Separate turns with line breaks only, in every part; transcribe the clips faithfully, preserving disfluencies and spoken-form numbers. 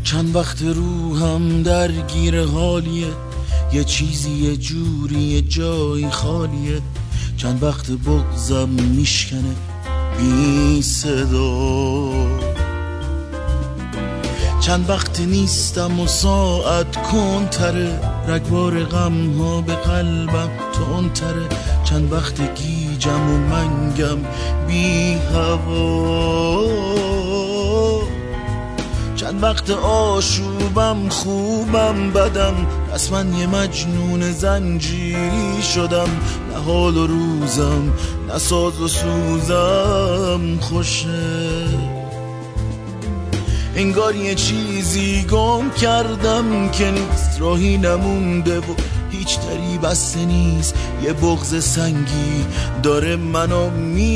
چند وقت روحم درگیر حالیه، یه چیزی یه جوری یه جایی خالیه. چند وقت بغضم میشکنه بی صدا، چند وقت نیستم و ساعت کنتره، رگبار غم ها به قلبم تندتره. چند وقت گیجم و منگم بی هوا، چند وقت آشوبم خوبم بدم، پس من یه مجنون زنجیری شدم. نه حال و روزم نه ساز و سوزم خوشه، انگار یه چیزی گم کردم که نیست، راهی نمونده و هیچ دری بسته نیست. یه بغض سنگی داره منو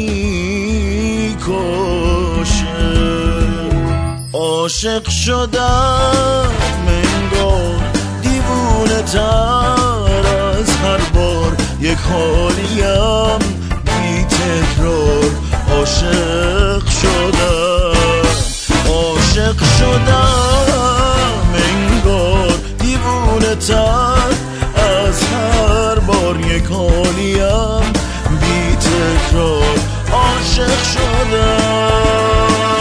میکشه. عاشق شدم انگار دیوونه تر از هر بار، یک حالیم بی تکرار. عاشق شدم عاشق شدم انگار دیوونه تر از هر بار، یک حالیم بی تکرار. عاشق شدم.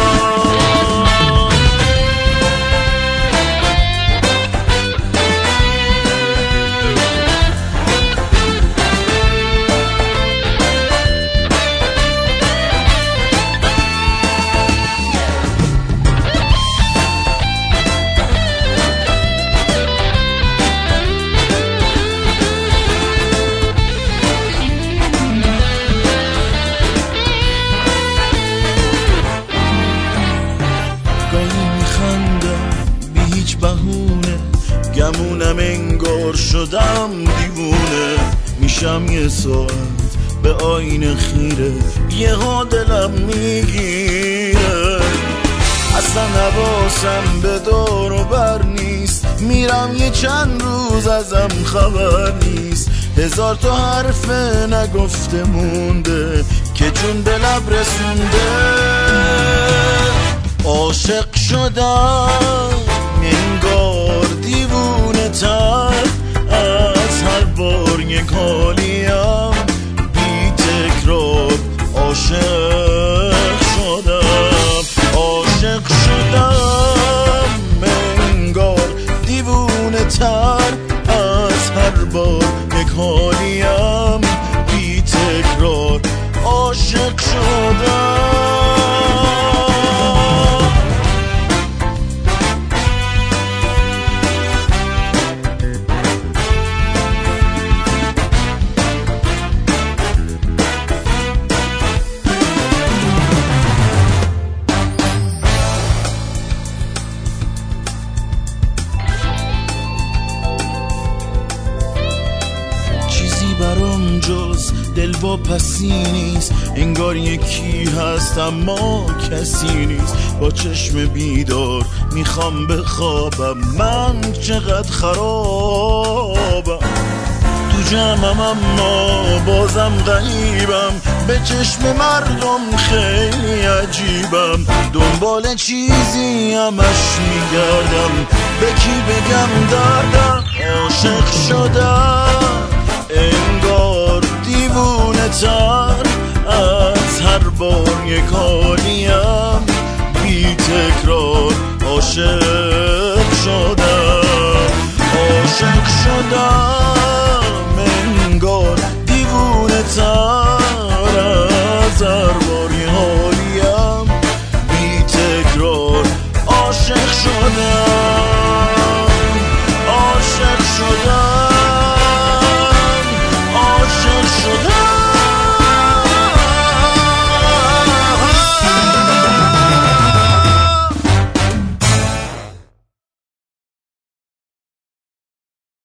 گمونم انگار شدم دیوونه، میشم یه ساعت به آینه خیره، یه ها دلم میگیره. اصلا حواسم به دور و بر نیست، میرم یه چند روز ازم خبر نیست. هزار تا حرف نگفته مونده که جون به لب رسونده. عاشق شدم انگار دیوونه تر از هر بار، یک حالیم بی تکرار. عاشق شدم عاشق شدم انگار دیوونه تر از هر بار، یک حالیم بی تکرار. عاشق شدم. برام جز دل واپسی نیست، انگار یکی هست اما کسی نیست. با چشم بیدار میخوام بخوابم، من چقدر خرابم. تو جمعم اما بازم غریبم، به چشم مردم خیلی عجیبم. دنبال چیزی همش میگردم، به کی بگم دردم. عاشق شدم انگار دیوونه تر از هر بار، یک حالیم بی تکرار. عاشق